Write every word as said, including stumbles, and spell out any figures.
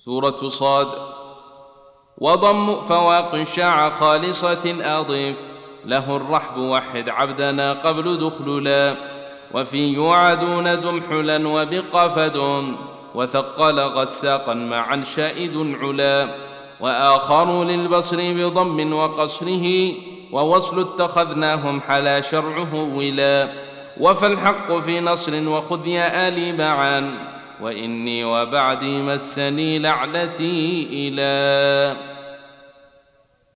سورة صاد. وضم فواق شاع خالصة أضف له الرحب وحد عبدنا قبل دخللا. وفي يوعدون دمحلا وبقفد وثقل غساقا معا شائد علا. وآخر للبصر بضم وقصره ووصل اتخذناهم حلا شرعه ولا. وفالحق في نصر وخذ يا آلي معا وإني وبعدي مسني لعنتي إلى